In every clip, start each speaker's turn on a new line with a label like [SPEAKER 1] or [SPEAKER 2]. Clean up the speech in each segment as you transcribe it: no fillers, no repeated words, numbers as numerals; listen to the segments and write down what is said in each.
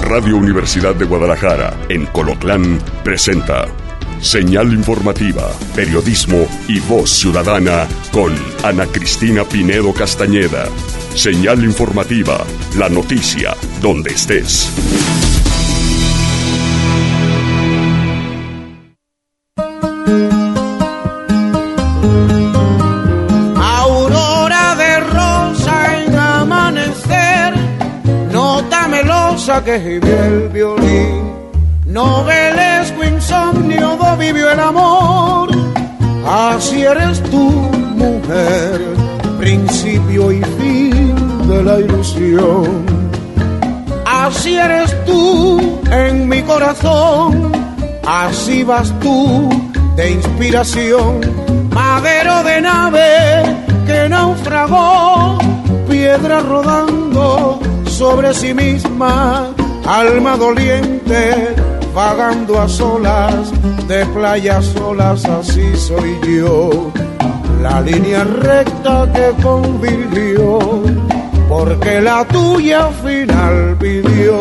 [SPEAKER 1] Radio Universidad de Guadalajara, en Colotlán, presenta Señal Informativa, Periodismo y Voz Ciudadana con Ana Cristina Pinedo Castañeda. Señal Informativa, la noticia donde estés.
[SPEAKER 2] Aurora de rosa en amanecer, nota melosa que gime el violín. Novelesco insomnio do vivió el amor. Así eres tú, mujer, principio y fin de la ilusión. Así eres tú en mi corazón. Así vas tú de inspiración. Madero de nave que naufragó, piedra rodando sobre sí misma, alma doliente vagando a solas, de playas solas, así soy yo. La línea recta que convirtió, porque la tuya final pidió.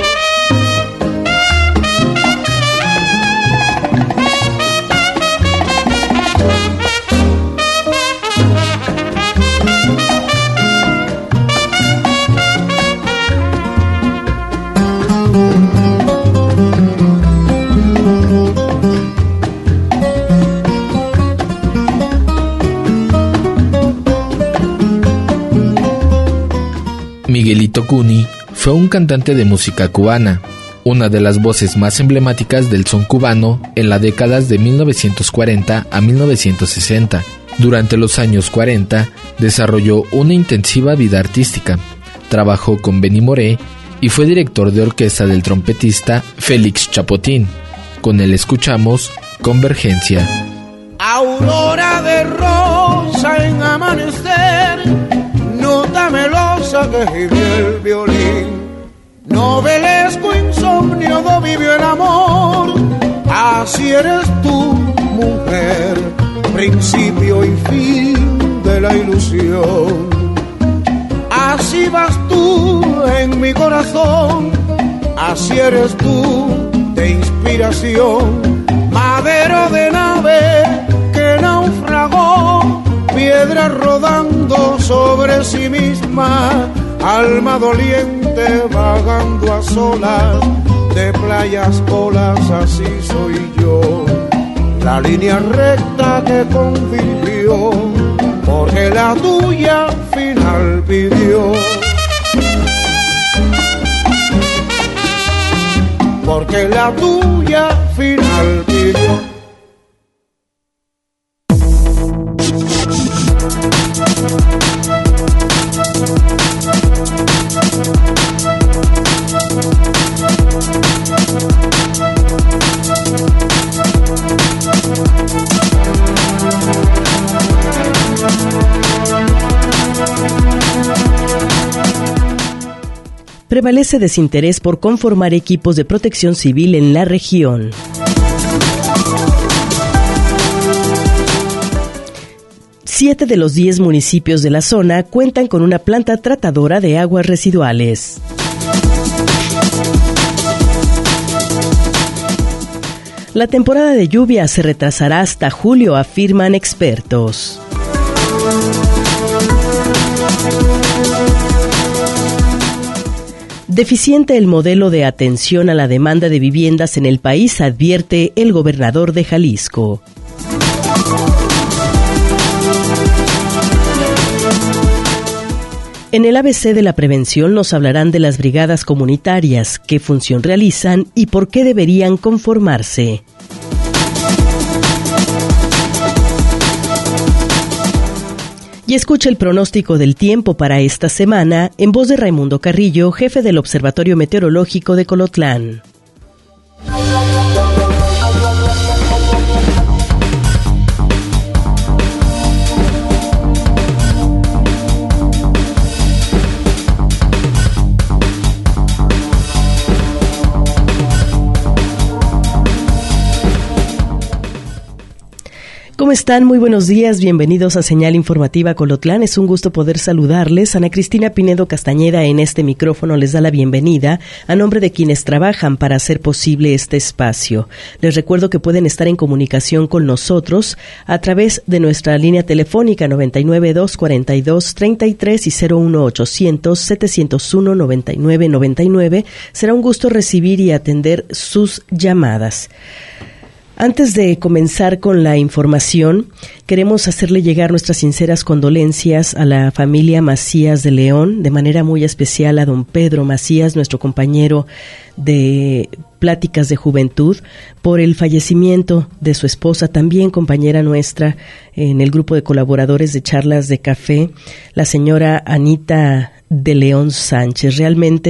[SPEAKER 3] Miguelito Cuni fue un cantante de música cubana, una de las voces más emblemáticas del son cubano en las décadas de 1940 a 1960. Durante los años 40 desarrolló una intensiva vida artística, trabajó con Benny Moré y fue director de orquesta del trompetista Félix Chapotín. Con él escuchamos Convergencia.
[SPEAKER 2] Aurora de rosa en amanecer, nota melosa que gime el violín. Novelesco insomnio do vivió el amor. Así eres tú, mujer, principio y fin de la ilusión. Así vas tú en mi corazón. Así eres tú de inspiración. Madero de nave que naufragó, piedra rodando sobre sí misma, alma doliente vagando a solas, de playas olas, así soy yo. La línea recta que convirtió, porque la tuya final pidió. Porque la tuya final pidió.
[SPEAKER 4] Prevalece desinterés por conformar equipos de protección civil en la región. Siete de los 10 municipios de la zona cuentan con una planta tratadora de aguas residuales. La temporada de lluvia se retrasará hasta julio, afirman expertos. Deficiente el modelo de atención a la demanda de viviendas en el país, advierte el gobernador de Jalisco. En el ABC de la prevención nos hablarán de las brigadas comunitarias, qué función realizan y por qué deberían conformarse. Y escucha el pronóstico del tiempo para esta semana en voz de Raimundo Carrillo, jefe del Observatorio Meteorológico de Colotlán. ¿Cómo están? Muy buenos días, bienvenidos a Señal Informativa Colotlán. Es un gusto poder saludarles. Ana Cristina Pinedo Castañeda en este micrófono les da la bienvenida a nombre de quienes trabajan para hacer posible este espacio. Les recuerdo que pueden estar en comunicación con nosotros a través de nuestra línea telefónica 99-242-33 y 01800-701-9999. Será un gusto recibir y atender sus llamadas. Antes de comenzar con la información, queremos hacerle llegar nuestras sinceras condolencias a la familia Macías de León, de manera muy especial a don Pedro Macías, nuestro compañero de Pláticas de Juventud, por el fallecimiento de su esposa, también compañera nuestra en el grupo de colaboradores de Charlas de Café, la señora Anita de León Sánchez. Realmente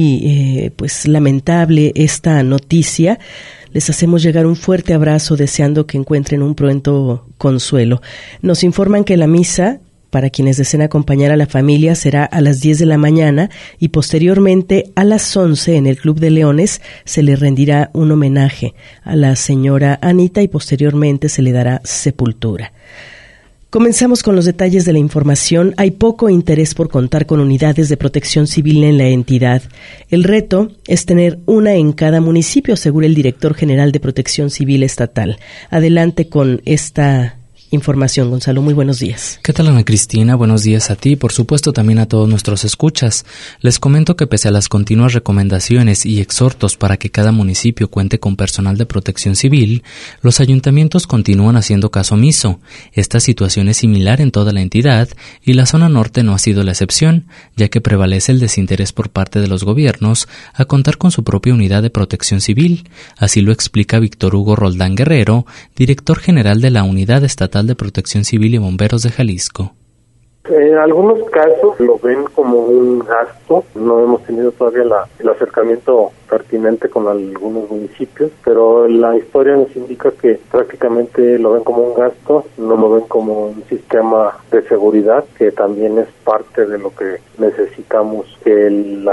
[SPEAKER 4] muy lamentable esta noticia. Les hacemos llegar un fuerte abrazo deseando que encuentren un pronto consuelo. Nos informan que la misa, para quienes deseen acompañar a la familia, será a las 10 de la mañana y posteriormente a las 11 en el Club de Leones se le rendirá un homenaje a la señora Anita y posteriormente se le dará sepultura. Comenzamos con los detalles de la información. Hay poco interés por contar con unidades de protección civil en la entidad. El reto es tener una en cada municipio, asegura el director general de Protección Civil Estatal. Adelante con esta información, Gonzalo. Muy buenos días.
[SPEAKER 5] ¿Qué tal, Ana Cristina? Buenos días a ti y por supuesto también a todos nuestros escuchas. Les comento que pese a las continuas recomendaciones y exhortos para que cada municipio cuente con personal de protección civil, los ayuntamientos continúan haciendo caso omiso. Esta situación es similar en toda la entidad y la zona norte no ha sido la excepción, ya que prevalece el desinterés por parte de los gobiernos a contar con su propia unidad de protección civil. Así lo explica Víctor Hugo Roldán Guerrero, director general de la Unidad Estatal de Protección Civil y Bomberos de Jalisco.
[SPEAKER 6] En algunos casos lo ven como un gasto. No hemos tenido todavía el acercamiento pertinente con algunos municipios, pero la historia nos indica que prácticamente lo ven como un gasto, no lo ven como un sistema de seguridad, que también es parte de lo que necesitamos que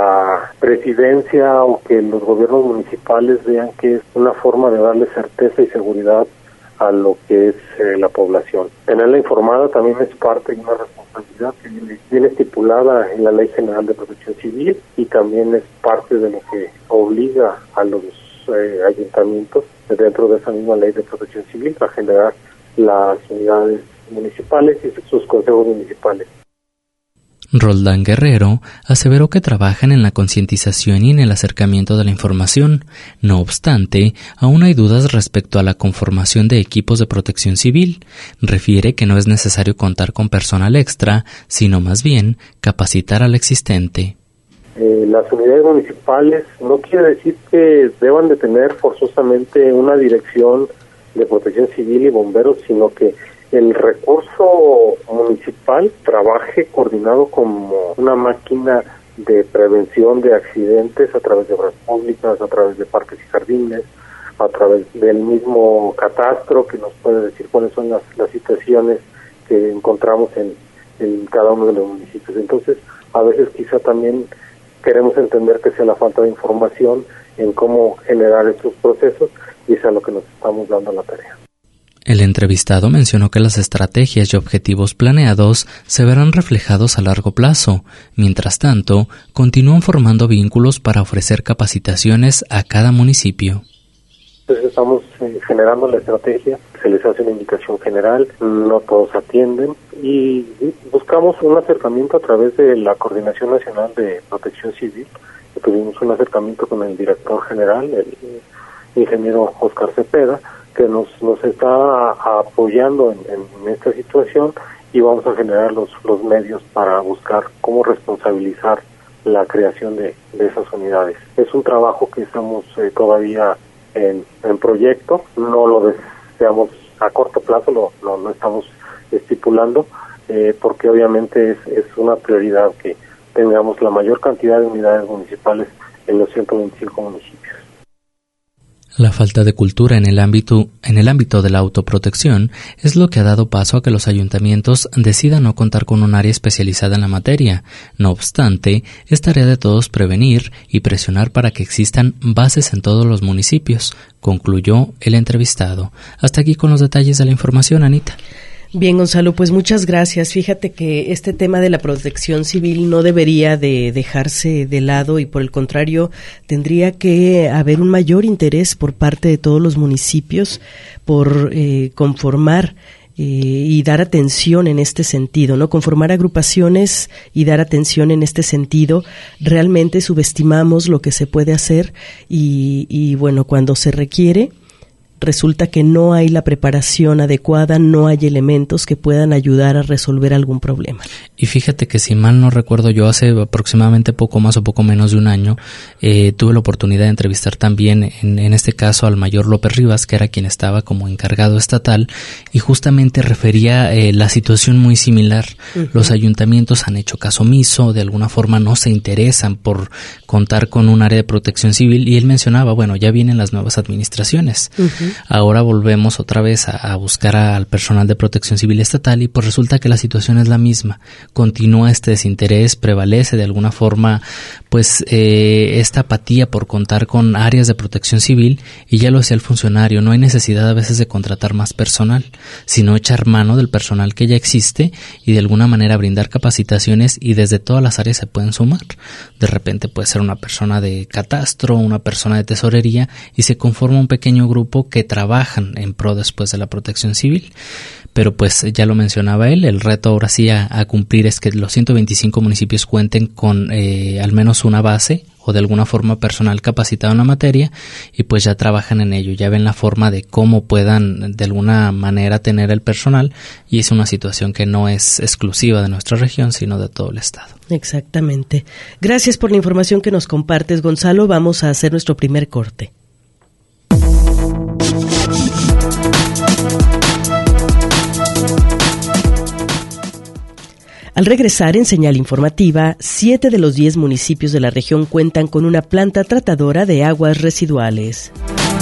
[SPEAKER 6] la presidencia o que los gobiernos municipales vean que es una forma de darle certeza y seguridad a lo que es la población. Tenerla informada también es parte de una responsabilidad que viene estipulada en la Ley General de Protección Civil y también es parte de lo que obliga a los ayuntamientos dentro de esa misma Ley de Protección Civil a generar las unidades municipales y sus consejos municipales.
[SPEAKER 5] Roldán Guerrero aseveró que trabajan en la concientización y en el acercamiento de la información. No obstante, aún hay dudas respecto a la conformación de equipos de protección civil. Refiere que no es necesario contar con personal extra, sino más bien capacitar al existente.
[SPEAKER 6] Las unidades municipales no quiere decir que deban de tener forzosamente una dirección de protección civil y bomberos, sino que el recurso municipal trabaje coordinado como una máquina de prevención de accidentes a través de obras públicas, a través de parques y jardines, a través del mismo catastro que nos puede decir cuáles son las situaciones que encontramos en cada uno de los municipios. Entonces, a veces quizá también queremos entender que sea la falta de información en cómo generar estos procesos y es a lo que nos estamos dando la tarea.
[SPEAKER 5] El entrevistado mencionó que las estrategias y objetivos planeados se verán reflejados a largo plazo. Mientras tanto, continúan formando vínculos para ofrecer capacitaciones a cada municipio.
[SPEAKER 6] Entonces estamos generando la estrategia, se les hace una indicación general, no todos atienden y buscamos un acercamiento a través de la Coordinación Nacional de Protección Civil. Tuvimos un acercamiento con el director general, el ingeniero Oscar Cepeda, que nos está apoyando en esta situación y vamos a generar los medios para buscar cómo responsabilizar la creación de esas unidades. Es un trabajo que estamos todavía en proyecto, no lo deseamos a corto plazo, lo estamos estipulando, porque obviamente es una prioridad que tengamos la mayor cantidad de unidades municipales en los 125 municipios.
[SPEAKER 5] La falta de cultura en el ámbito de la autoprotección es lo que ha dado paso a que los ayuntamientos decidan no contar con un área especializada en la materia. No obstante, es tarea de todos prevenir y presionar para que existan bases en todos los municipios, concluyó el entrevistado. Hasta aquí con los detalles de la información, Anita.
[SPEAKER 4] Bien, Gonzalo, pues muchas gracias. Fíjate que este tema de la protección civil no debería de dejarse de lado y por el contrario tendría que haber un mayor interés por parte de todos los municipios por conformar y dar atención en este sentido, ¿no? Conformar agrupaciones y dar atención en este sentido. Realmente subestimamos lo que se puede hacer y bueno, cuando se requiere, resulta que no hay la preparación adecuada, no hay elementos que puedan ayudar a resolver algún problema.
[SPEAKER 5] Y fíjate que si mal no recuerdo, yo hace aproximadamente poco más o poco menos de un año tuve la oportunidad de entrevistar también en este caso al mayor López Rivas, que era quien estaba como encargado estatal, y justamente refería la situación muy similar. Uh-huh. Los ayuntamientos han hecho caso omiso, de alguna forma no se interesan por contar con un área de protección civil, y él mencionaba, bueno, ya vienen las nuevas administraciones. Uh-huh. Ahora volvemos otra vez a buscar al personal de protección civil estatal y pues resulta que la situación es la misma. Continúa este desinterés, prevalece de alguna forma pues esta apatía por contar con áreas de protección civil, y ya lo decía el funcionario, no hay necesidad a veces de contratar más personal, sino echar mano del personal que ya existe y de alguna manera brindar capacitaciones, y desde todas las áreas se pueden sumar. De repente puede ser una persona de catastro, una persona de tesorería, y se conforma un pequeño grupo que trabajan en pro después de la protección civil. Pero pues ya lo mencionaba él, el reto ahora sí a cumplir es que los 125 municipios cuenten con al menos una base o de alguna forma personal capacitado en la materia, y pues ya trabajan en ello, ya ven la forma de cómo puedan de alguna manera tener el personal, y es una situación que no es exclusiva de nuestra región, sino de todo el estado.
[SPEAKER 4] Exactamente. Gracias por la información que nos compartes, Gonzalo. Vamos a hacer nuestro primer corte. Al regresar en Señal Informativa, 7 de los 10 municipios de la región cuentan con una planta tratadora de aguas residuales.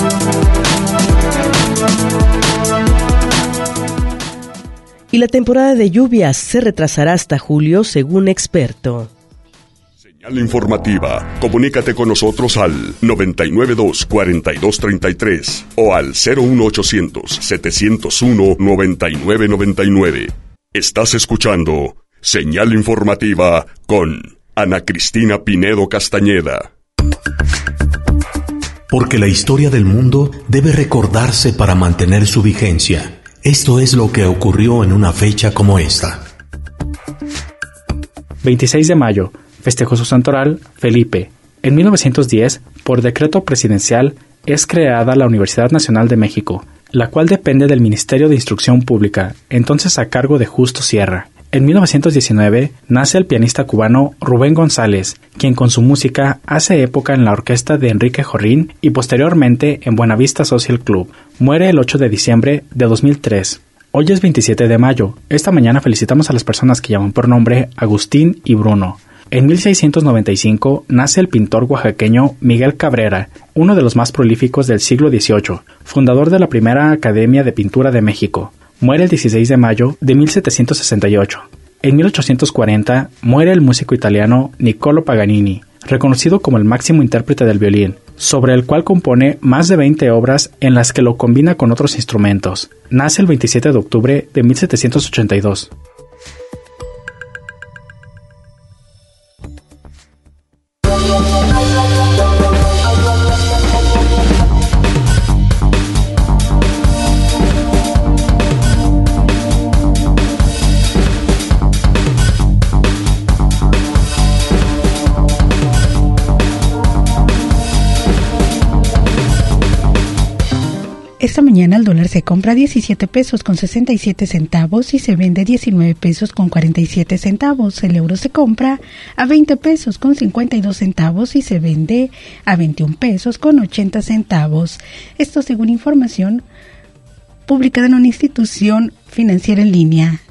[SPEAKER 4] Y la temporada de lluvias se retrasará hasta julio, según experto.
[SPEAKER 1] Señal Informativa. Comunícate con nosotros al 992-4233 o al 01800-701-9999. Estás escuchando Señal Informativa con Ana Cristina Pinedo Castañeda.
[SPEAKER 7] Porque la historia del mundo debe recordarse para mantener su vigencia. Esto es lo que ocurrió en una fecha como esta.
[SPEAKER 8] 26 de mayo, festejó su santoral Felipe. En 1910, por decreto presidencial, es creada la Universidad Nacional de México, la cual depende del Ministerio de Instrucción Pública, entonces a cargo de Justo Sierra. En 1919 nace el pianista cubano Rubén González, quien con su música hace época en la orquesta de Enrique Jorrín y posteriormente en Buenavista Social Club. Muere el 8 de diciembre de 2003. Hoy es 27 de mayo. Esta mañana felicitamos a las personas que llaman por nombre Agustín y Bruno. En 1695 nace el pintor oaxaqueño Miguel Cabrera, uno de los más prolíficos del siglo XVIII, fundador de la primera Academia de Pintura de México. Muere el 16 de mayo de 1768. En 1840 muere el músico italiano Niccolò Paganini, reconocido como el máximo intérprete del violín, sobre el cual compone más de 20 obras en las que lo combina con otros instrumentos. Nace el 27 de octubre de 1782.
[SPEAKER 9] Esta mañana el dólar se compra 17 pesos con 67 centavos y se vende 19 pesos con 47 centavos. El euro se compra a 20 pesos con 52 centavos y se vende a 21 pesos con 80 centavos. Esto según información publicada en una institución financiera en línea.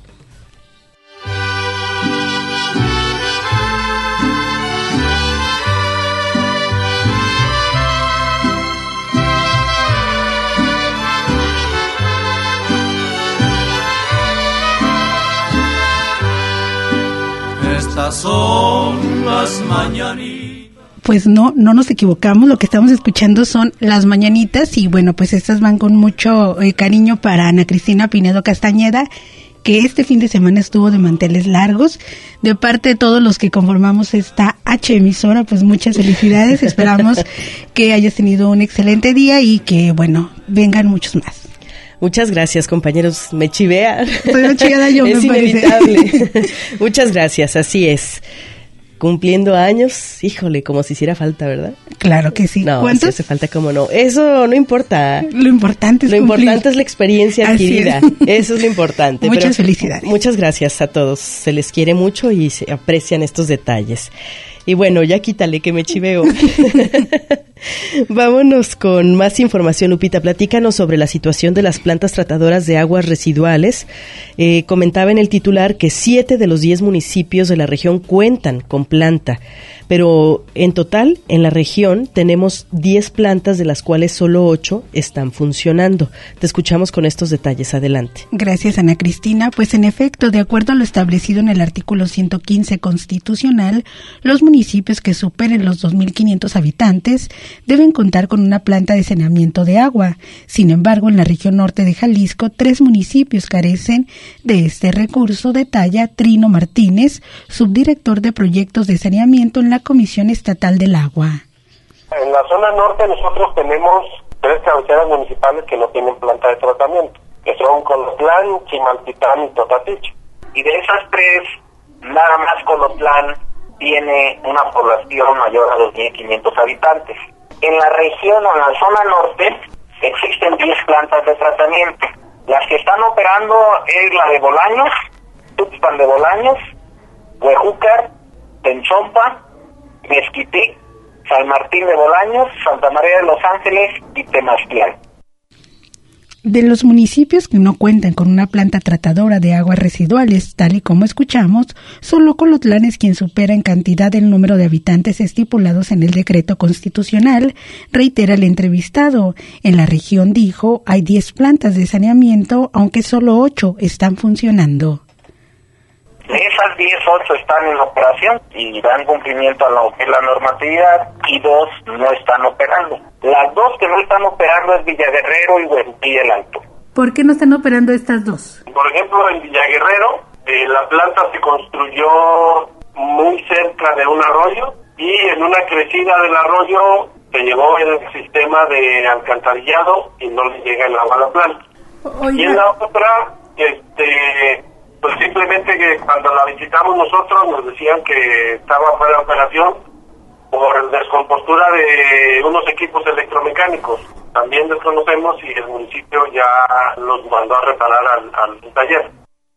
[SPEAKER 10] Estas son las mañanitas.
[SPEAKER 9] Pues no nos equivocamos, lo que estamos escuchando son las mañanitas y bueno, pues estas van con mucho cariño para Ana Cristina Pinedo Castañeda, que este fin de semana estuvo de manteles largos. De parte de todos los que conformamos esta H emisora, pues muchas felicidades, esperamos que hayas tenido un excelente día y que bueno, vengan muchos más.
[SPEAKER 4] Muchas gracias, compañeros. Me chivea.
[SPEAKER 9] Estoy chivada yo,
[SPEAKER 4] es
[SPEAKER 9] me
[SPEAKER 4] inevitable. Muchas gracias, así es. Cumpliendo años, híjole, como si hiciera falta, ¿verdad?
[SPEAKER 9] Claro que sí.
[SPEAKER 4] No,
[SPEAKER 9] ¿cuántos?
[SPEAKER 4] si hace falta, cómo no. Eso no importa.
[SPEAKER 9] Lo importante es cumplir.
[SPEAKER 4] Importante es la experiencia adquirida. Eso es lo importante.
[SPEAKER 9] Muchas felicidades.
[SPEAKER 4] Muchas gracias a todos. Se les quiere mucho y se aprecian estos detalles. Y bueno, ya quítale que me chiveo. Vámonos con más información, Lupita. Platícanos sobre la situación de las plantas tratadoras de aguas residuales. Comentaba en el titular que 7 de los 10 municipios de la región cuentan con planta, pero en total en la región tenemos 10 plantas, de las cuales solo 8 están funcionando. Te escuchamos con estos detalles. Adelante.
[SPEAKER 9] Gracias, Ana Cristina. Pues en efecto, de acuerdo a lo establecido en el artículo 115 constitucional, los municipios que superen los 2.500 habitantes deben contar con una planta de saneamiento de agua. Sin embargo, en la región norte de Jalisco, 3 municipios carecen de este recurso, detalla Trino Martínez, subdirector de proyectos de saneamiento en la Comisión Estatal del Agua.
[SPEAKER 6] En la zona norte nosotros tenemos 3 cabeceras municipales que no tienen planta de tratamiento, que son Colotlán, Chimaltitán y Totatiche. Y de esas 3, nada más Colotlán tiene una población mayor a 2.500 habitantes. En la región o en la zona norte existen 10 plantas de tratamiento. Las que están operando es la de Bolaños, Tuxpan de Bolaños, Huejúcar, Tenchompa, Mezquitic, San Martín de Bolaños, Santa María de los Ángeles y Temaxtial.
[SPEAKER 9] De los municipios que no cuentan con una planta tratadora de aguas residuales, tal y como escuchamos, solo Colotlán es quien supera en cantidad el número de habitantes estipulados en el decreto constitucional, reitera el entrevistado. En la región, dijo, hay 10 plantas de saneamiento, aunque solo 8 están funcionando.
[SPEAKER 6] De esas 10, 8 están en operación y dan cumplimiento a lo que es la normatividad y 2 no están operando. Las 2 que no están operando es Villaguerrero y Huejuquilla el Alto.
[SPEAKER 9] ¿Por qué no están operando estas 2?
[SPEAKER 6] Por ejemplo, en Villaguerrero, la planta se construyó muy cerca de un arroyo y en una crecida del arroyo se llevó el sistema de alcantarillado y no le llega el agua a la planta.
[SPEAKER 9] Oiga.
[SPEAKER 6] Y en la otra, pues simplemente que cuando la visitamos nosotros nos decían que estaba fuera de operación por descompostura de unos equipos electromecánicos. También desconocemos si el municipio ya los mandó a reparar al taller.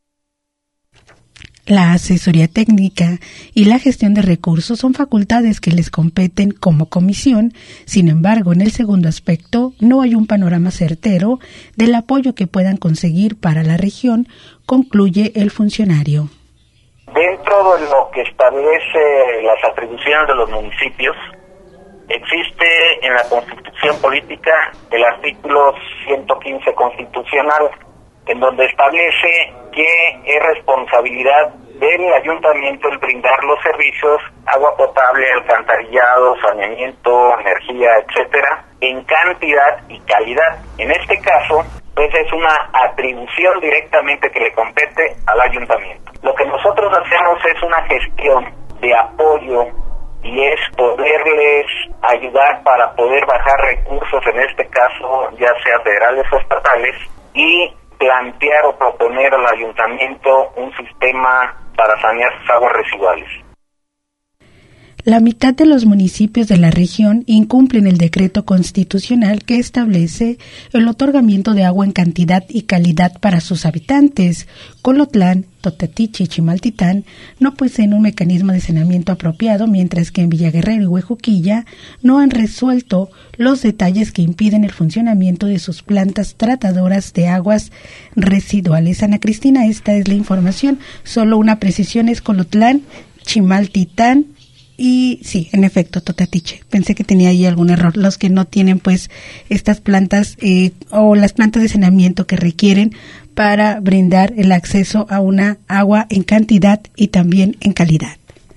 [SPEAKER 9] La asesoría técnica y la gestión de recursos son facultades que les competen como comisión. Sin embargo, en el segundo aspecto, no hay un panorama certero del apoyo que puedan conseguir para la región, concluye el funcionario.
[SPEAKER 6] Dentro de lo que establece las atribuciones de los municipios, existe en la Constitución Política el artículo 115 constitucional, en donde establece que es responsabilidad del ayuntamiento el brindar los servicios, agua potable, alcantarillado, saneamiento, energía, etcétera, en cantidad y calidad. En este caso, pues es una atribución directamente que le compete al ayuntamiento. Lo que nosotros hacemos es una gestión de apoyo y es poderles ayudar para poder bajar recursos, en este caso ya sea federales o estatales, y plantear o proponer al ayuntamiento un sistema para sanear sus aguas residuales.
[SPEAKER 9] La mitad de los municipios de la región incumplen el decreto constitucional que establece el otorgamiento de agua en cantidad y calidad para sus habitantes. Colotlán, Totatiche y Chimaltitán no poseen un mecanismo de saneamiento apropiado, mientras que en Villaguerrero y Huejuquilla no han resuelto los detalles que impiden el funcionamiento de sus plantas tratadoras de aguas residuales. Ana Cristina, esta es la información. Solo una precisión es Colotlán, Chimaltitán y sí, en efecto, Totatiche. Pensé que tenía ahí algún error. Los que no tienen pues estas plantas o las plantas de saneamiento que requieren para brindar el acceso a una agua en cantidad y también en calidad.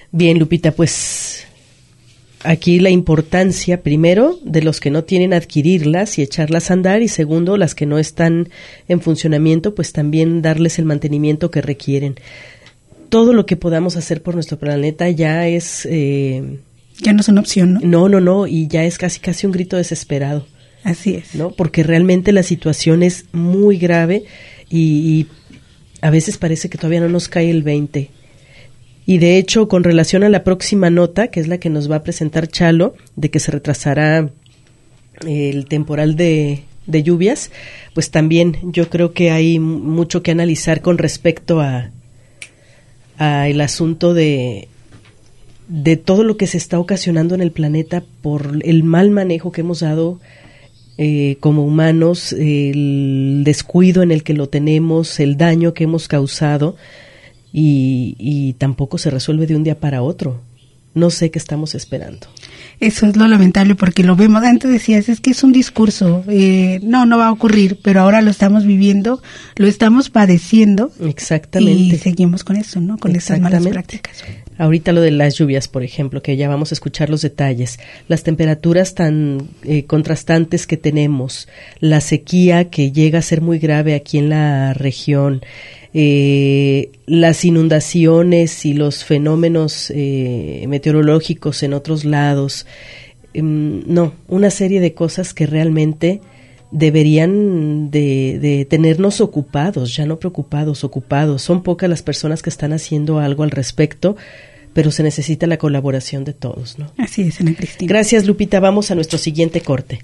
[SPEAKER 4] Bien, Lupita, pues aquí la importancia, primero, de los que no tienen adquirirlas y echarlas a andar, y segundo, las que no están en funcionamiento, pues también darles el mantenimiento que requieren. Todo lo que podamos hacer por nuestro planeta ya es...
[SPEAKER 9] ya no es una opción, ¿no?
[SPEAKER 4] No, y ya es casi un grito desesperado.
[SPEAKER 9] Así es.
[SPEAKER 4] ¿No? Porque realmente la situación es muy grave y a veces parece que todavía no nos cae el 20. Y de hecho, con relación a la próxima nota, que es la que nos va a presentar Chalo, de que se retrasará el temporal de lluvias, pues también yo creo que hay mucho que analizar con respecto a el asunto de todo lo que se está ocasionando en el planeta por el mal manejo que hemos dado como humanos, el descuido en el que lo tenemos, el daño que hemos causado. Y tampoco se resuelve de un día para otro. No sé qué estamos esperando.
[SPEAKER 9] Eso es lo lamentable, porque lo vemos. Antes decías, es que es un discurso, no va a ocurrir, pero ahora lo estamos viviendo, lo estamos padeciendo.
[SPEAKER 4] Exactamente.
[SPEAKER 9] Y seguimos con eso, ¿no? Con esas malas prácticas.
[SPEAKER 4] Ahorita lo de las lluvias, por ejemplo, que ya vamos a escuchar los detalles, las temperaturas tan contrastantes que tenemos, la sequía que llega a ser muy grave aquí en la región, las inundaciones y los fenómenos meteorológicos en otros lados, una serie de cosas que realmente deberían de tenernos ocupados, ya no preocupados, ocupados. Son pocas las personas que están haciendo algo al respecto, pero se necesita la colaboración de todos, ¿no?
[SPEAKER 9] Así es, Ana Cristina.
[SPEAKER 4] Gracias, Lupita. Vamos a nuestro siguiente corte.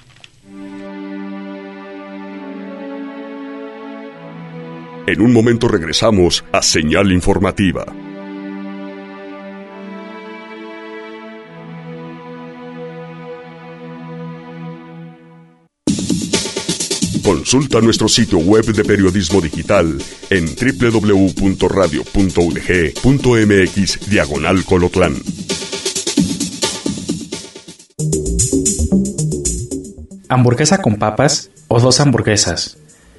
[SPEAKER 1] En un momento regresamos a Señal Informativa. Consulta nuestro sitio web de periodismo digital en www.radio.udg.mx/Colotlán.
[SPEAKER 8] ¿Hamburguesa con papas o 2 hamburguesas?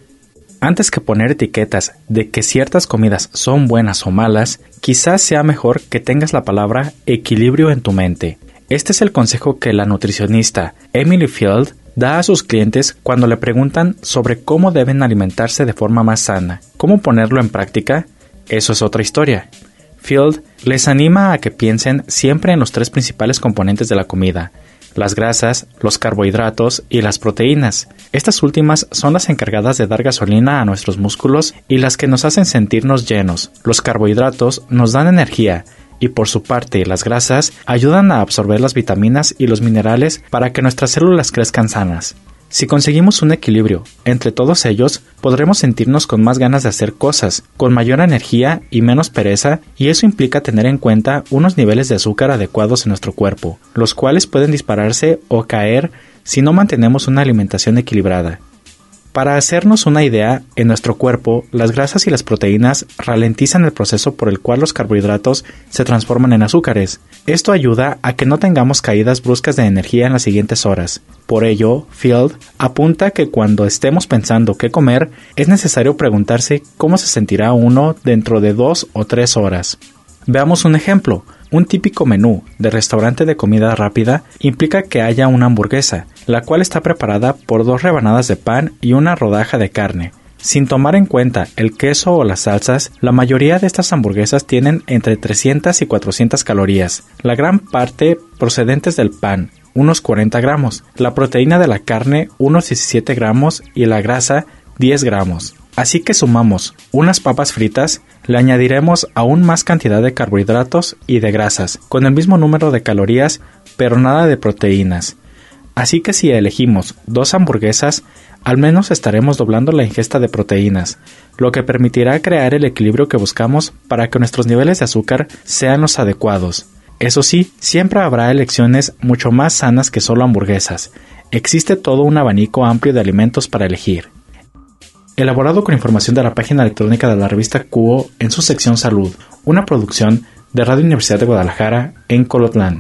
[SPEAKER 8] Antes que poner etiquetas de que ciertas comidas son buenas o malas, quizás sea mejor que tengas la palabra equilibrio en tu mente. Este es el consejo que la nutricionista Emily Field da a sus clientes cuando le preguntan sobre cómo deben alimentarse de forma más sana. ¿Cómo ponerlo en práctica? Eso es otra historia. Field les anima a que piensen siempre en los 3 principales componentes de la comida: las grasas, los carbohidratos y las proteínas. Estas últimas son las encargadas de dar gasolina a nuestros músculos y las que nos hacen sentirnos llenos. Los carbohidratos nos dan energía y, por su parte, las grasas ayudan a absorber las vitaminas y los minerales para que nuestras células crezcan sanas. Si conseguimos un equilibrio entre todos ellos, podremos sentirnos con más ganas de hacer cosas, con mayor energía y menos pereza, y eso implica tener en cuenta unos niveles de azúcar adecuados en nuestro cuerpo, los cuales pueden dispararse o caer si no mantenemos una alimentación equilibrada. Para hacernos una idea, en nuestro cuerpo, las grasas y las proteínas ralentizan el proceso por el cual los carbohidratos se transforman en azúcares. Esto ayuda a que no tengamos caídas bruscas de energía en las siguientes horas. Por ello, Field apunta que cuando estemos pensando qué comer, es necesario preguntarse cómo se sentirá uno dentro de 2 o 3 horas. Veamos un ejemplo. Un típico menú de restaurante de comida rápida implica que haya una hamburguesa, la cual está preparada por 2 rebanadas de pan y una rodaja de carne. Sin tomar en cuenta el queso o las salsas, la mayoría de estas hamburguesas tienen entre 300 y 400 calorías, la gran parte procedentes del pan, unos 40 gramos, la proteína de la carne, unos 17 gramos y la grasa, 10 gramos. Así que sumamos unas papas fritas, le añadiremos aún más cantidad de carbohidratos y de grasas, con el mismo número de calorías, pero nada de proteínas. Así que si elegimos 2 hamburguesas, al menos estaremos doblando la ingesta de proteínas, lo que permitirá crear el equilibrio que buscamos para que nuestros niveles de azúcar sean los adecuados. Eso sí, siempre habrá elecciones mucho más sanas que solo hamburguesas. Existe todo un abanico amplio de alimentos para elegir. Elaborado con información de la página electrónica de la revista Cuo en su sección Salud, una producción de Radio Universidad de Guadalajara en Colotlán.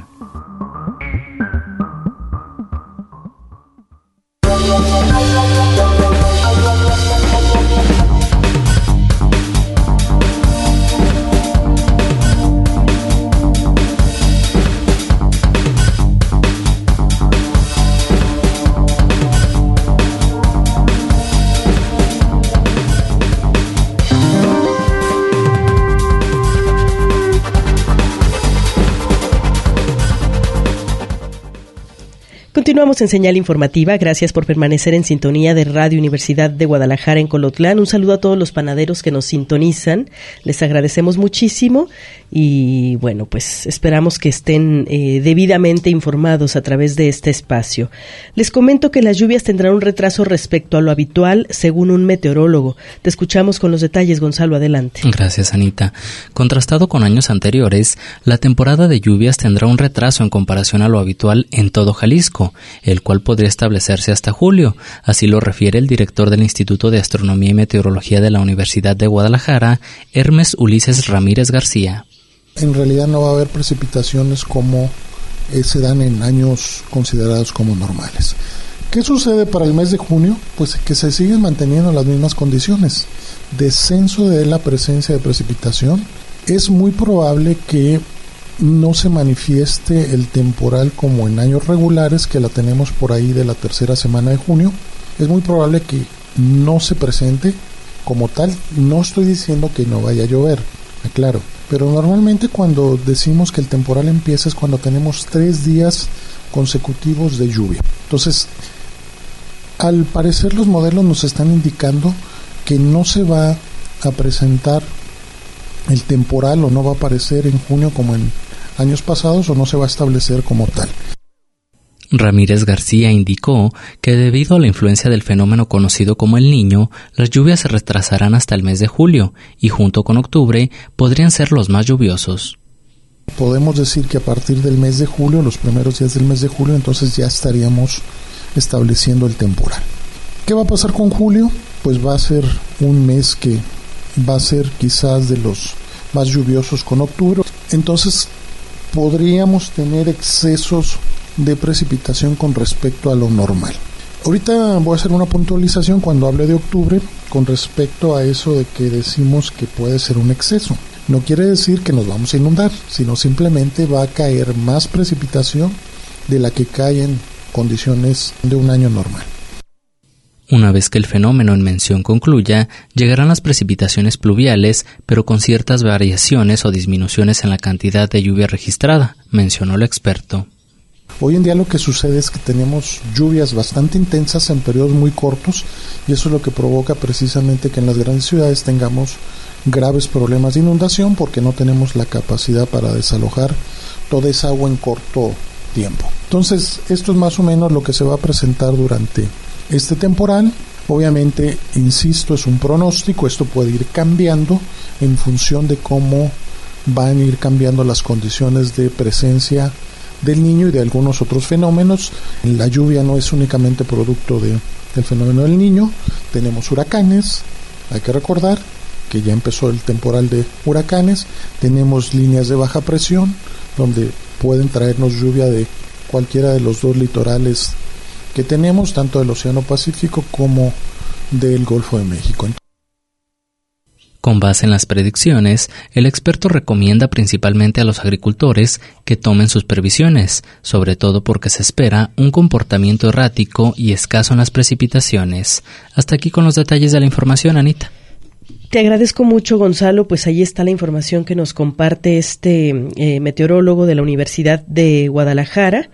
[SPEAKER 4] Continuamos en Señal Informativa. Gracias por permanecer en sintonía de Radio Universidad de Guadalajara en Colotlán. Un saludo a todos los panaderos que nos sintonizan. Les agradecemos muchísimo y bueno, pues esperamos que estén debidamente informados a través de este espacio. Les comento que las lluvias tendrán un retraso respecto a lo habitual, según un meteorólogo. Te escuchamos con los detalles, Gonzalo, adelante.
[SPEAKER 5] Gracias, Anita. Contrastado con años anteriores, la temporada de lluvias tendrá un retraso en comparación a lo habitual en todo Jalisco, el cual podría establecerse hasta julio. Así lo refiere el director del Instituto de Astronomía y Meteorología de la Universidad de Guadalajara, Hermes Ulises Ramírez García.
[SPEAKER 11] En realidad no va a haber precipitaciones como se dan en años considerados como normales. ¿Qué sucede para el mes de junio? Pues que se siguen manteniendo las mismas condiciones. Descenso de la presencia de precipitación. Es muy probable que no se manifieste el temporal como en años regulares, que la tenemos por ahí de la tercera semana de junio. Es muy probable que no se presente como tal. No estoy diciendo que no vaya a llover, aclaro, pero normalmente cuando decimos que el temporal empieza es cuando tenemos 3 días consecutivos de lluvia. Entonces, al parecer los modelos nos están indicando que no se va a presentar el temporal, o no va a aparecer en junio como en años pasados, o no se va a establecer como tal.
[SPEAKER 5] Ramírez García indicó que debido a la influencia del fenómeno conocido como el Niño, las lluvias se retrasarán hasta el mes de julio y junto con octubre podrían ser los más lluviosos.
[SPEAKER 11] Podemos decir que a partir del mes de julio, los primeros días del mes de julio, entonces ya estaríamos estableciendo el temporal. ¿Qué va a pasar con julio? Pues va a ser un mes que va a ser quizás de los más lluviosos con octubre. Entonces podríamos tener excesos de precipitación con respecto a lo normal. Ahorita voy a hacer una puntualización cuando hable de octubre con respecto a eso de que decimos que puede ser un exceso. No quiere decir que nos vamos a inundar, sino simplemente va a caer más precipitación de la que cae en condiciones de un año normal.
[SPEAKER 5] Una vez que el fenómeno en mención concluya, llegarán las precipitaciones pluviales, pero con ciertas variaciones o disminuciones en la cantidad de lluvia registrada, mencionó el experto.
[SPEAKER 11] Hoy en día lo que sucede es que tenemos lluvias bastante intensas en periodos muy cortos, y eso es lo que provoca precisamente que en las grandes ciudades tengamos graves problemas de inundación, porque no tenemos la capacidad para desalojar toda esa agua en corto tiempo. Entonces, esto es más o menos lo que se va a presentar durante este temporal. Obviamente, insisto, es un pronóstico, esto puede ir cambiando en función de cómo van a ir cambiando las condiciones de presencia del Niño y de algunos otros fenómenos. La lluvia no es únicamente producto del fenómeno del Niño, tenemos huracanes, hay que recordar que ya empezó el temporal de huracanes, tenemos líneas de baja presión, donde pueden traernos lluvia de cualquiera de los 2 litorales que tenemos, tanto del Océano Pacífico como del Golfo de México.
[SPEAKER 5] Con base en las predicciones, el experto recomienda principalmente a los agricultores que tomen sus previsiones, sobre todo porque se espera un comportamiento errático y escaso en las precipitaciones. Hasta aquí con los detalles de la información, Anita.
[SPEAKER 4] Te agradezco mucho, Gonzalo. Pues ahí está la información que nos comparte este meteorólogo de la Universidad de Guadalajara.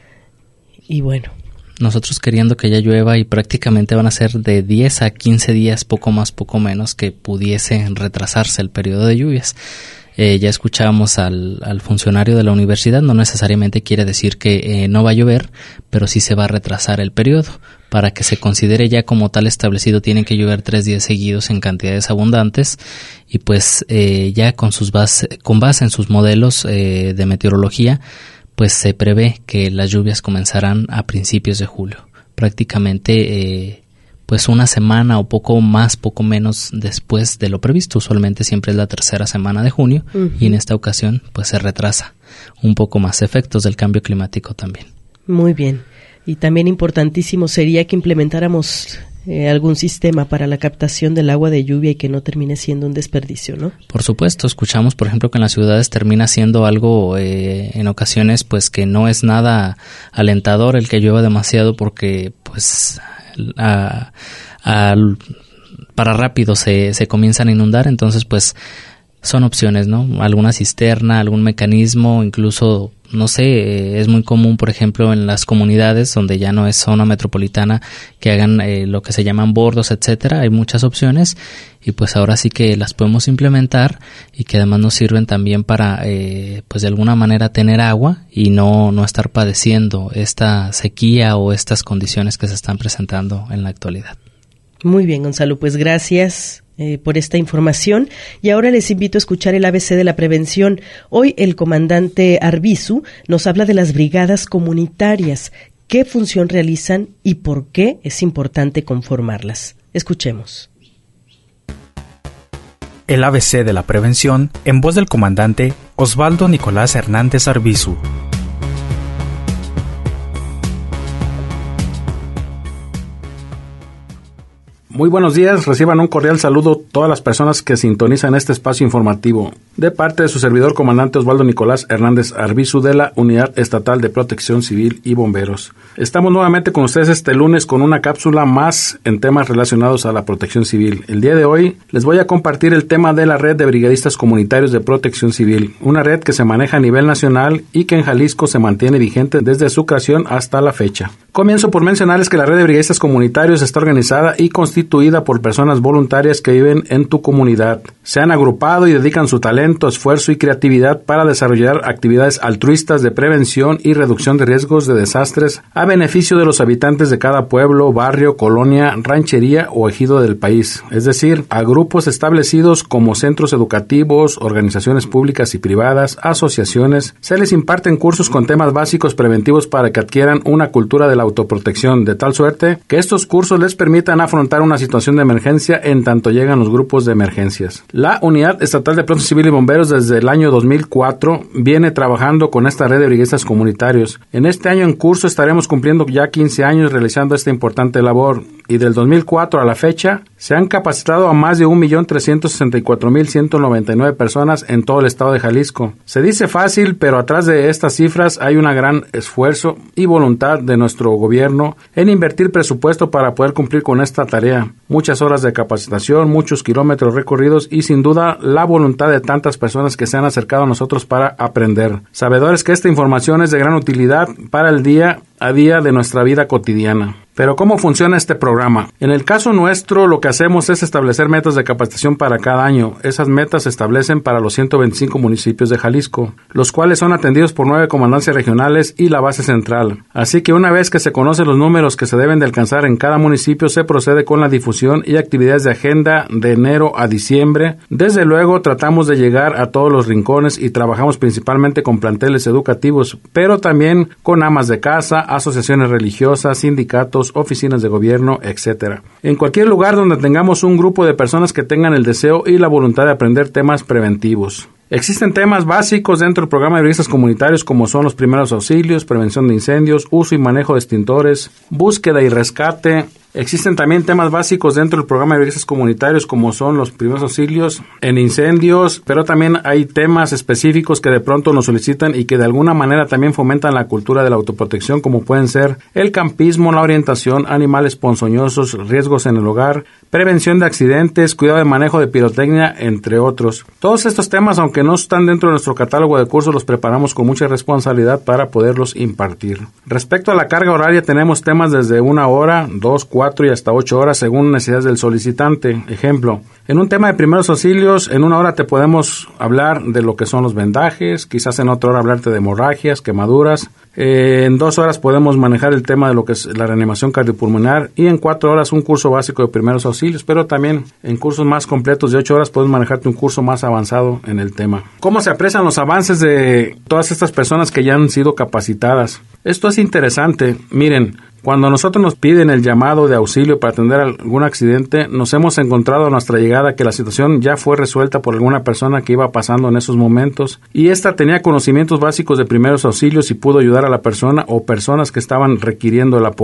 [SPEAKER 4] Y bueno,
[SPEAKER 5] nosotros queriendo que ya llueva, y prácticamente van a ser de 10 a 15 días, poco más, poco menos, que pudiese retrasarse el periodo de lluvias. Ya escuchábamos al funcionario de la universidad, no necesariamente quiere decir que no va a llover, pero sí se va a retrasar el periodo. Para que se considere ya como tal establecido, tienen que llover 3 días seguidos en cantidades abundantes, y pues ya con base en sus modelos de meteorología, pues se prevé que las lluvias comenzarán a principios de julio, prácticamente pues una semana o poco más, poco menos después de lo previsto. Usualmente siempre es la tercera semana de junio, y en esta ocasión pues se retrasa un poco más, efectos del cambio climático también.
[SPEAKER 4] Muy bien, y también importantísimo sería que implementáramos algún sistema para la captación del agua de lluvia y que no termine siendo un desperdicio, ¿no?
[SPEAKER 5] Por supuesto, escuchamos por ejemplo que en las ciudades termina siendo algo en ocasiones pues que no es nada alentador el que llueva demasiado, porque pues para rápido se comienzan a inundar. Entonces pues son opciones, ¿no? Alguna cisterna, algún mecanismo, incluso, no sé, es muy común, por ejemplo, en las comunidades donde ya no es zona metropolitana, que hagan lo que se llaman bordos, etcétera. Hay muchas opciones y pues ahora sí que las podemos implementar y que además nos sirven también para, pues de alguna manera tener agua y no estar padeciendo esta sequía o estas condiciones que se están presentando en la actualidad.
[SPEAKER 4] Muy bien, Gonzalo, pues gracias por esta información. Y ahora les invito a escuchar el ABC de la prevención. Hoy el comandante Arbizu nos habla de las brigadas comunitarias, qué función realizan y por qué es importante conformarlas. Escuchemos.
[SPEAKER 8] El ABC de la prevención, en voz del comandante Osvaldo Nicolás Hernández Arbizu.
[SPEAKER 12] Muy buenos días, reciban un cordial saludo todas las personas que sintonizan este espacio informativo. De parte de su servidor comandante Osvaldo Nicolás Hernández Arbizu de la Unidad Estatal de Protección Civil y Bomberos. Estamos nuevamente con ustedes este lunes con una cápsula más en temas relacionados a la protección civil. El día de hoy les voy a compartir el tema de la Red de Brigadistas Comunitarios de Protección Civil, una red que se maneja a nivel nacional y que en Jalisco se mantiene vigente desde su creación hasta la fecha. Comienzo por mencionarles que la Red de Brigadistas Comunitarios está organizada y constituida por personas voluntarias que viven en tu comunidad. Se han agrupado y dedican su talento, esfuerzo y creatividad para desarrollar actividades altruistas de prevención y reducción de riesgos de desastres a beneficio de los habitantes de cada pueblo, barrio, colonia, ranchería o ejido del país, es decir, a grupos establecidos como centros educativos, organizaciones públicas y privadas, asociaciones. Se les imparten cursos con temas básicos preventivos para que adquieran una cultura de la autoprotección, de tal suerte que estos cursos les permitan afrontar una situación de emergencia en tanto llegan los grupos de emergencias. La Unidad Estatal de Protección Civil y Bomberos desde el año 2004 viene trabajando con esta red de brigadistas comunitarios. En este año en curso estaremos cumpliendo ya 15 años realizando esta importante labor y del 2004 a la fecha se han capacitado a más de 1.364.199 personas en todo el estado de Jalisco. Se dice fácil, pero atrás de estas cifras hay un gran esfuerzo y voluntad de nuestro gobierno en invertir presupuesto para poder cumplir con esta tarea. Muchas horas de capacitación, muchos kilómetros recorridos y sin duda la voluntad de tantas personas que se han acercado a nosotros para aprender. Sabedores que esta información es de gran utilidad para el día a día de nuestra vida cotidiana. Pero ¿cómo funciona este programa? En el caso nuestro, lo que hacemos es establecer metas de capacitación para cada año. Esas metas se establecen para los 125 municipios de Jalisco, los cuales son atendidos por 9 comandancias regionales y la base central. Así que una vez que se conocen los números que se deben de alcanzar en cada municipio, se procede con la difusión y actividades de agenda de enero a diciembre. Desde luego, tratamos de llegar a todos los rincones y trabajamos principalmente con planteles educativos, pero también con amas de casa, asociaciones religiosas, sindicatos, oficinas de gobierno, etc. En cualquier lugar donde tengamos un grupo de personas que tengan el deseo y la voluntad de aprender temas preventivos. Existen temas básicos dentro del programa de brigadistas comunitarios como son los primeros auxilios, prevención de incendios, uso y manejo de extintores, búsqueda y rescate. Existen también temas básicos dentro del programa de brigadistas comunitarios como son los primeros auxilios en incendios, pero también hay temas específicos que de pronto nos solicitan y que de alguna manera también fomentan la cultura de la autoprotección, como pueden ser el campismo, la orientación, animales ponzoñosos, riesgos en el hogar, prevención de accidentes, cuidado de manejo de pirotecnia, entre otros. Todos estos temas, aunque no están dentro de nuestro catálogo de cursos, los preparamos con mucha responsabilidad para poderlos impartir. Respecto a la carga horaria, tenemos temas desde 1 hora, 2, 4 y hasta 8 horas según necesidades del solicitante. Ejemplo, en un tema de primeros auxilios, en 1 hora te podemos hablar de lo que son los vendajes, quizás en otra hora hablarte de hemorragias, quemaduras. En 2 horas podemos manejar el tema de lo que es la reanimación cardiopulmonar y en 4 horas un curso básico de primeros auxilios, pero también en cursos más completos de 8 horas puedes manejarte un curso más avanzado en el tema. ¿Cómo se aprecian los avances de todas estas personas que ya han sido capacitadas? Esto es interesante. Miren, cuando nosotros nos piden el llamado de auxilio para atender algún accidente, nos hemos encontrado a nuestra llegada que la situación ya fue resuelta por alguna persona que iba pasando en esos momentos y ésta tenía conocimientos básicos de primeros auxilios y pudo ayudar a la persona o personas que estaban requiriendo el apoyo.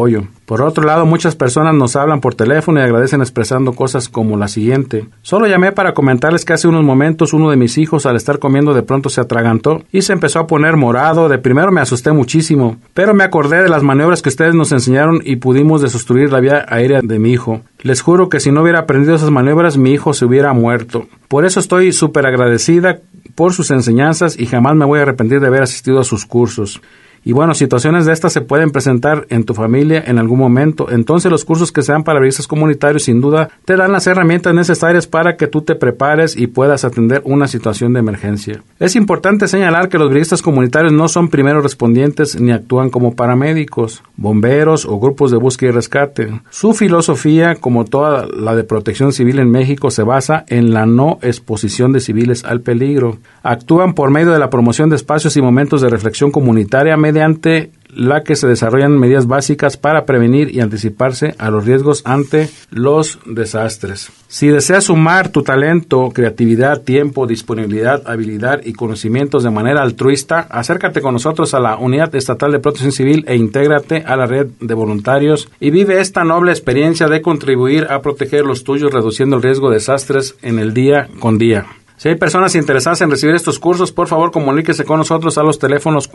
[SPEAKER 12] Por otro lado, muchas personas nos hablan por teléfono y agradecen expresando cosas como la siguiente: solo llamé para comentarles que hace unos momentos uno de mis hijos al estar comiendo de pronto se atragantó y se empezó a poner morado. De primero me asusté muchísimo, pero me acordé de las maniobras que ustedes nos enseñaron y pudimos desobstruir la vía aérea de mi hijo. Les juro que si no hubiera aprendido esas maniobras, mi hijo se hubiera muerto. Por eso estoy súper agradecida por sus enseñanzas y jamás me voy a arrepentir de haber asistido a sus cursos. Y bueno, situaciones de estas se pueden presentar en tu familia en algún momento. Entonces los cursos que sean para brigadistas comunitarios sin duda te dan las herramientas necesarias para que tú te prepares y puedas atender una situación de emergencia. Es importante señalar que los brigadistas comunitarios no son primeros respondientes ni actúan como paramédicos, bomberos o grupos de búsqueda y rescate. Su filosofía, como toda la de protección civil en México, se basa en la no exposición de civiles al peligro. Actúan por medio de la promoción de espacios y momentos de reflexión comunitaria mediante la que se desarrollan medidas básicas para prevenir y anticiparse a los riesgos ante los desastres. Si deseas sumar tu talento, creatividad, tiempo, disponibilidad, habilidad y conocimientos de manera altruista, acércate con nosotros a la Unidad Estatal de Protección Civil e intégrate a la red de voluntarios y vive esta noble experiencia de contribuir a proteger los tuyos, reduciendo el riesgo de desastres en el día con día. Si hay personas interesadas en recibir estos cursos, por favor comuníquese con nosotros a los teléfonos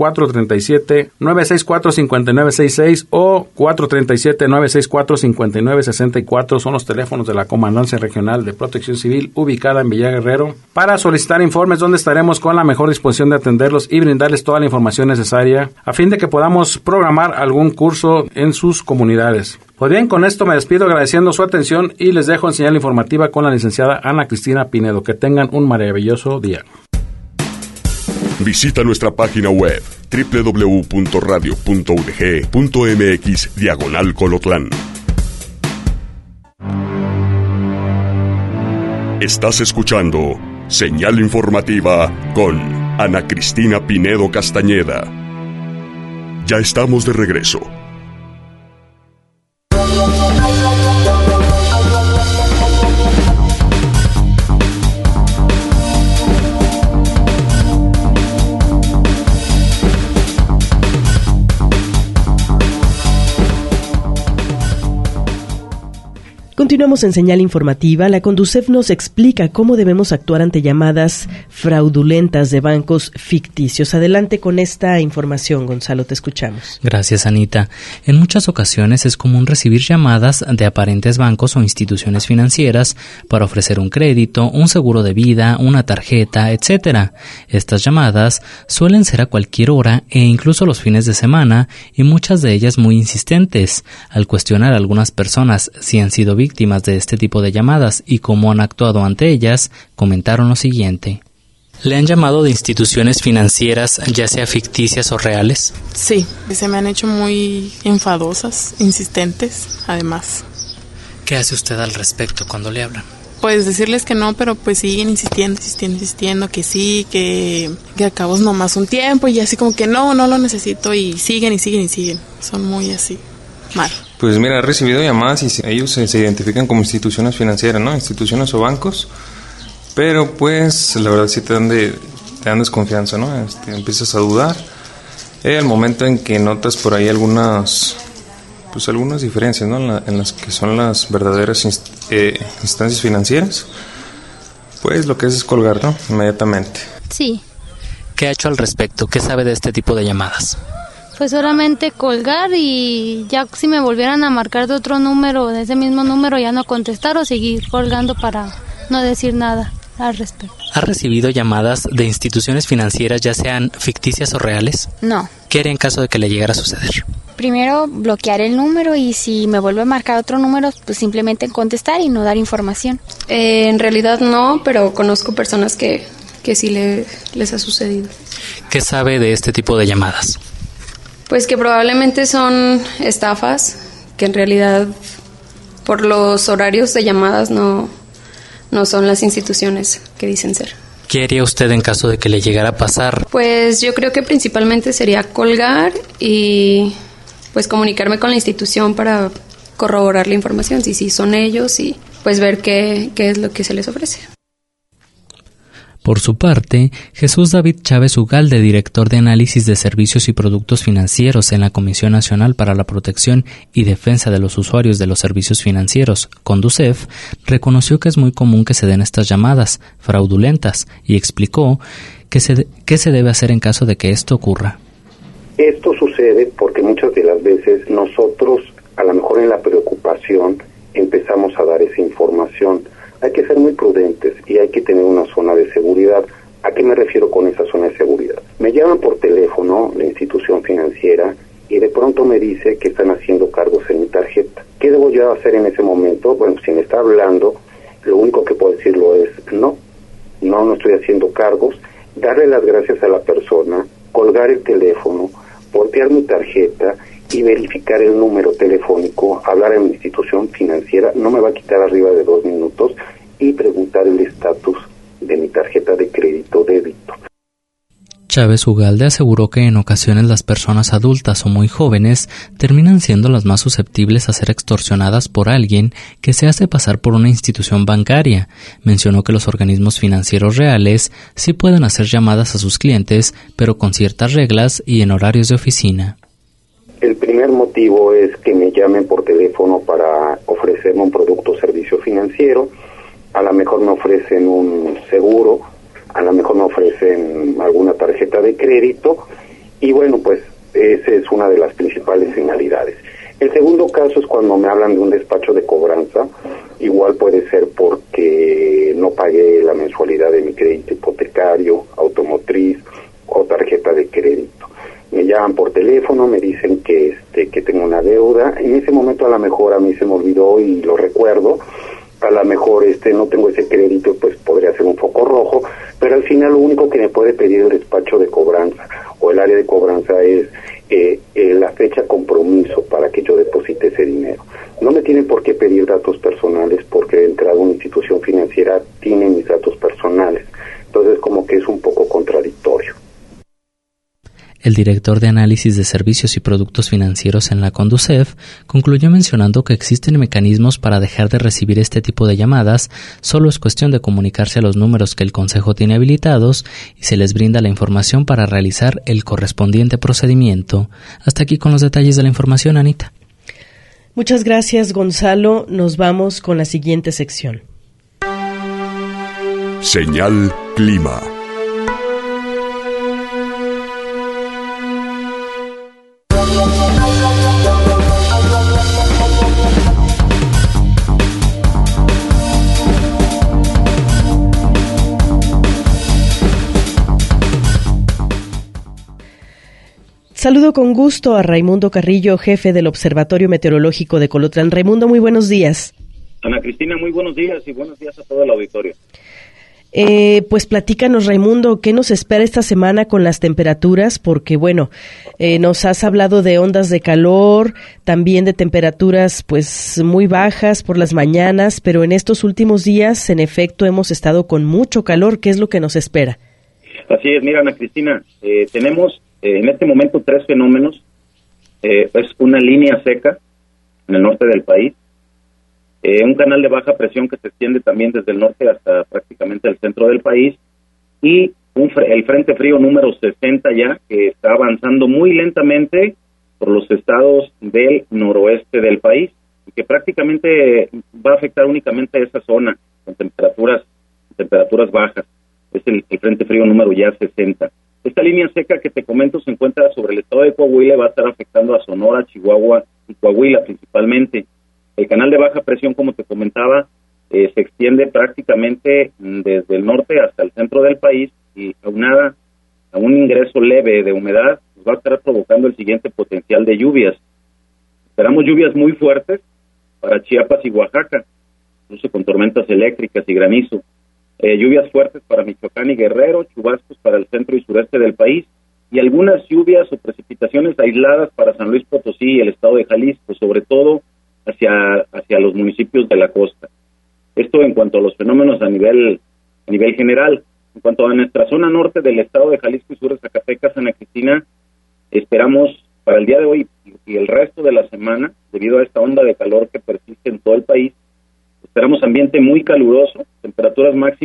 [SPEAKER 12] 437-964-5966 o 437-964-5964. Son los teléfonos de la Comandancia Regional de Protección Civil ubicada en Villa Guerrero para solicitar informes donde estaremos con la mejor disposición de atenderlos y brindarles toda la información necesaria a fin de que podamos programar algún curso en sus comunidades. Pues bien, con esto me despido agradeciendo su atención y les dejo en señal informativa con la licenciada Ana Cristina Pinedo. Que tengan un maravilloso día.
[SPEAKER 1] Visita nuestra página web www.radio.udg.mx/Colotlán. Estás escuchando Señal Informativa con Ana Cristina Pinedo Castañeda. Ya estamos de regreso.
[SPEAKER 4] Continuamos en Señal Informativa. La Conducef nos explica cómo debemos actuar ante llamadas fraudulentas de bancos ficticios. Adelante con esta información, Gonzalo, te escuchamos.
[SPEAKER 5] Gracias, Anita. En muchas ocasiones es común recibir llamadas de aparentes bancos o instituciones financieras para ofrecer un crédito, un seguro de vida, una tarjeta, etc. Estas llamadas suelen ser a cualquier hora e incluso los fines de semana, y muchas de ellas muy insistentes. Al cuestionar a algunas personas si han sido víctimas de este tipo de llamadas y cómo han actuado ante ellas, comentaron lo siguiente. ¿Le han llamado de instituciones financieras, ya sea ficticias o reales?
[SPEAKER 13] Sí, se me han hecho muy enfadosas, insistentes, además.
[SPEAKER 5] ¿Qué hace usted al respecto cuando le hablan?
[SPEAKER 13] Pues decirles que no, pero pues siguen insistiendo, que sí, que acabamos nomás un tiempo y así como que no lo necesito y siguen. Son muy así, mal.
[SPEAKER 14] Pues mira, he recibido llamadas y ellos se identifican como instituciones financieras, ¿no? Instituciones o bancos, pero pues la verdad sí te dan desconfianza, ¿no? Empiezas a dudar. Al momento en que notas por ahí algunas diferencias, ¿no? En las que son las verdaderas instancias financieras, pues lo que es colgar, ¿no? Inmediatamente.
[SPEAKER 15] Sí.
[SPEAKER 5] ¿Qué ha hecho al respecto? ¿Qué sabe de este tipo de llamadas?
[SPEAKER 15] Pues solamente colgar, y ya si me volvieran a marcar de otro número, de ese mismo número, ya no contestar o seguir colgando para no decir nada al respecto.
[SPEAKER 5] ¿Ha recibido llamadas de instituciones financieras, ya sean ficticias o reales?
[SPEAKER 15] No.
[SPEAKER 5] ¿Qué haría en caso de que le llegara a suceder?
[SPEAKER 15] Primero bloquear el número, y si me vuelve a marcar otro número, pues simplemente contestar y no dar información.
[SPEAKER 16] En realidad no, pero conozco personas que sí les ha sucedido.
[SPEAKER 5] ¿Qué sabe de este tipo de llamadas?
[SPEAKER 16] Pues que probablemente son estafas, que en realidad por los horarios de llamadas no son las instituciones que dicen ser.
[SPEAKER 5] ¿Qué haría usted en caso de que le llegara a pasar?
[SPEAKER 16] Pues yo creo que principalmente sería colgar y pues comunicarme con la institución para corroborar la información, si sí son ellos, y pues ver qué es lo que se les ofrece.
[SPEAKER 5] Por su parte, Jesús David Chávez Ugalde, director de Análisis de Servicios y Productos Financieros en la Comisión Nacional para la Protección y Defensa de los Usuarios de los Servicios Financieros, Conducef, reconoció que es muy común que se den estas llamadas fraudulentas y explicó qué se debe hacer en caso de que esto ocurra.
[SPEAKER 17] Esto sucede porque muchas de las veces nosotros, a lo mejor en la preocupación, empezamos a dar esa información. Hay que ser muy prudentes y hay que tener una zona de seguridad. ¿A qué me refiero con esa zona de seguridad? Me llaman por teléfono la institución financiera y de pronto me dice que están haciendo cargos en mi tarjeta. ¿Qué debo yo hacer en ese momento? Bueno, si me está hablando, lo único que puedo decirlo es no estoy haciendo cargos, darle las gracias a la persona, colgar el teléfono, voltear mi tarjeta y verificar el número telefónico, hablar en mi institución financiera, no me va a quitar arriba de 2 minutos, y preguntar el estatus de mi tarjeta de crédito débito.
[SPEAKER 5] Chávez Ugalde aseguró que en ocasiones las personas adultas o muy jóvenes terminan siendo las más susceptibles a ser extorsionadas por alguien que se hace pasar por una institución bancaria. Mencionó que los organismos financieros reales sí pueden hacer llamadas a sus clientes, pero con ciertas reglas y en horarios de oficina.
[SPEAKER 17] El primer motivo es que me llamen por teléfono para ofrecerme un producto o servicio financiero. A lo mejor me ofrecen un seguro, a lo mejor me ofrecen alguna tarjeta de crédito, y bueno, pues esa es una de las principales finalidades. El segundo caso es cuando me hablan de un despacho de cobranza. Igual puede ser porque no pagué la mensualidad de mi crédito hipotecario, automotriz o tarjeta de crédito. Me llaman por teléfono, me dicen que tengo una deuda. En ese momento a lo mejor a mí se me olvidó y lo recuerdo. A lo mejor no tengo ese crédito, pues podría ser un foco rojo, pero al final lo único que me puede pedir el despacho de cobranza o el área de cobranza es la fecha compromiso para que yo deposite ese dinero. No me tienen por qué pedir datos personales porque de entrada una institución financiera tiene mis datos personales. Entonces como que es un poco contradictorio.
[SPEAKER 5] El director de Análisis de Servicios y Productos Financieros en la Conducef concluyó mencionando que existen mecanismos para dejar de recibir este tipo de llamadas, solo es cuestión de comunicarse a los números que el Consejo tiene habilitados y se les brinda la información para realizar el correspondiente procedimiento. Hasta aquí con los detalles de la información, Anita.
[SPEAKER 4] Muchas gracias, Gonzalo. Nos vamos con la siguiente sección.
[SPEAKER 1] Señal Clima.
[SPEAKER 4] Saludo con gusto a Raimundo Carrillo, jefe del Observatorio Meteorológico de Colotlán. Raimundo, muy buenos días.
[SPEAKER 18] Ana Cristina, muy buenos días y buenos días a todo el auditorio.
[SPEAKER 4] Pues platícanos, Raimundo, ¿qué nos espera esta semana con las temperaturas? Porque, bueno, nos has hablado de ondas de calor, también de temperaturas pues muy bajas por las mañanas, pero en estos últimos días, en efecto, hemos estado con mucho calor. ¿Qué es lo que nos espera?
[SPEAKER 18] Así es, mira, Ana Cristina, tenemos en este momento 3 fenómenos. Es una línea seca en el norte del país, un canal de baja presión que se extiende también desde el norte hasta prácticamente el centro del país, y el frente frío número 60 ya, que está avanzando muy lentamente por los estados del noroeste del país, y que prácticamente va a afectar únicamente a esa zona, con temperaturas bajas. Es el frente frío número ya 60. Esta línea seca que te comento se encuentra sobre el estado de Coahuila y va a estar afectando a Sonora, Chihuahua y Coahuila principalmente. El canal de baja presión, como te comentaba, se extiende prácticamente desde el norte hasta el centro del país, y aunada a un ingreso leve de humedad, nos va a estar provocando el siguiente potencial de lluvias. Esperamos lluvias muy fuertes para Chiapas y Oaxaca, incluso con tormentas eléctricas y granizo. Lluvias fuertes para Michoacán y Guerrero, chubascos para el centro y sureste del país, y algunas lluvias o precipitaciones aisladas para San Luis Potosí y el estado de Jalisco, sobre todo hacia los municipios de la costa. Esto en cuanto a los fenómenos a nivel general. En cuanto a nuestra zona norte del estado de Jalisco y sur de Zacatecas, Ana Cristina, esperamos para el día de hoy y el resto de la semana, debido a esta onda de calor que persiste en todo el país, esperamos ambiente muy caluroso, temperaturas máximas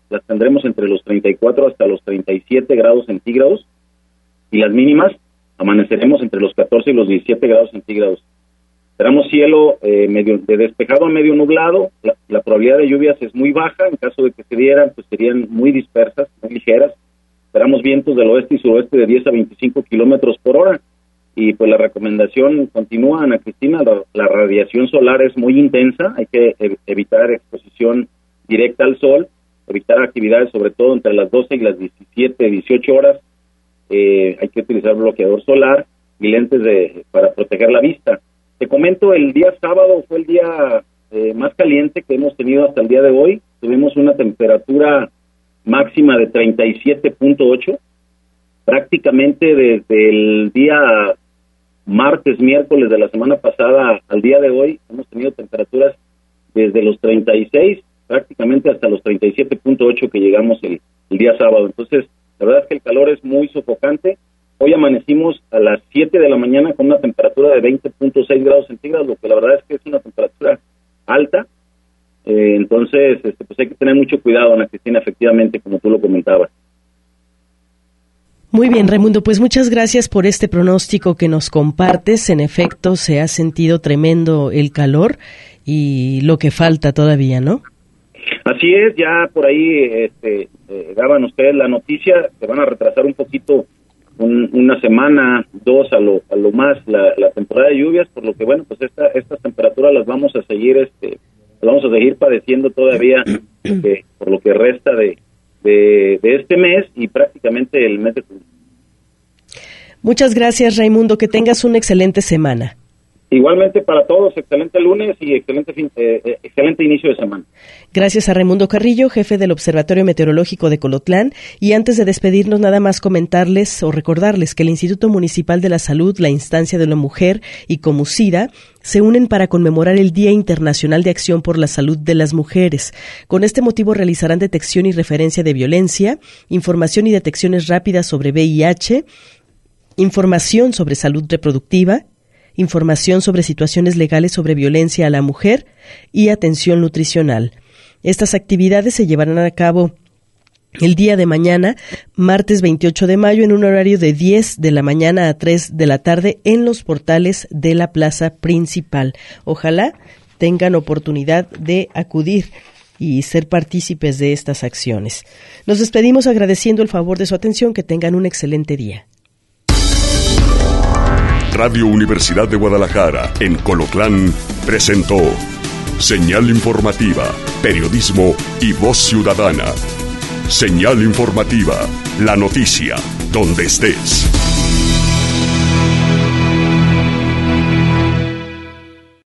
[SPEAKER 18] las tendremos entre los 34 hasta los 37 grados centígrados, y las mínimas amaneceremos entre los 14 y los 17 grados centígrados. Esperamos cielo medio de despejado a medio nublado. La probabilidad de lluvias es muy baja. En caso de que se dieran, pues serían muy dispersas, muy ligeras. Esperamos vientos del oeste y suroeste de 10 a 25 kilómetros por hora. Y pues la recomendación continúa, Ana Cristina, la radiación solar es muy intensa. Hay que evitar exposición directa al sol, evitar actividades sobre todo entre las 12 y las 17, 18 horas. Hay que utilizar bloqueador solar y lentes para proteger la vista. Te comento, el día sábado fue el día más caliente que hemos tenido hasta el día de hoy. Tuvimos una temperatura máxima de 37.8. Prácticamente desde el día martes, miércoles de la semana pasada al día de hoy, hemos tenido temperaturas desde los 36, prácticamente hasta los 37.8 que llegamos el día sábado. Entonces, la verdad es que el calor es muy sofocante. Hoy amanecimos a las 7 de la mañana con una temperatura de 20.6 grados centígrados, lo que la verdad es que es una temperatura alta. Entonces, pues hay que tener mucho cuidado, Ana Cristina, efectivamente, como tú lo comentabas.
[SPEAKER 4] Muy bien, Raimundo, pues muchas gracias por este pronóstico que nos compartes. En efecto, se ha sentido tremendo el calor y lo que falta todavía, ¿no?
[SPEAKER 18] Así es, ya por ahí daban ustedes la noticia, se van a retrasar un poquito, una semana, dos a lo más la temporada de lluvias, por lo que bueno, pues estas temperaturas las vamos a seguir padeciendo todavía por lo que resta de este mes y prácticamente el mes de junio.
[SPEAKER 4] Muchas gracias, Raimundo, que tengas una excelente semana.
[SPEAKER 18] Igualmente para todos, excelente lunes y excelente inicio de semana.
[SPEAKER 4] Gracias a Raimundo Carrillo, jefe del Observatorio Meteorológico de Colotlán. Y antes de despedirnos, nada más comentarles o recordarles que el Instituto Municipal de la Salud, la Instancia de la Mujer y Comusida se unen para conmemorar el Día Internacional de Acción por la Salud de las Mujeres. Con este motivo realizarán detección y referencia de violencia, información y detecciones rápidas sobre VIH, información sobre salud reproductiva, información sobre situaciones legales sobre violencia a la mujer y atención nutricional. Estas actividades se llevarán a cabo el día de mañana, martes 28 de mayo, en un horario de 10 de la mañana a 3 de la tarde en los portales de la plaza principal. Ojalá tengan oportunidad de acudir y ser partícipes de estas acciones. Nos despedimos agradeciendo el favor de su atención. Que tengan un excelente día.
[SPEAKER 1] Radio Universidad de Guadalajara, en Colotlán, presentó Señal Informativa, Periodismo y Voz Ciudadana. Señal Informativa, la noticia, donde estés.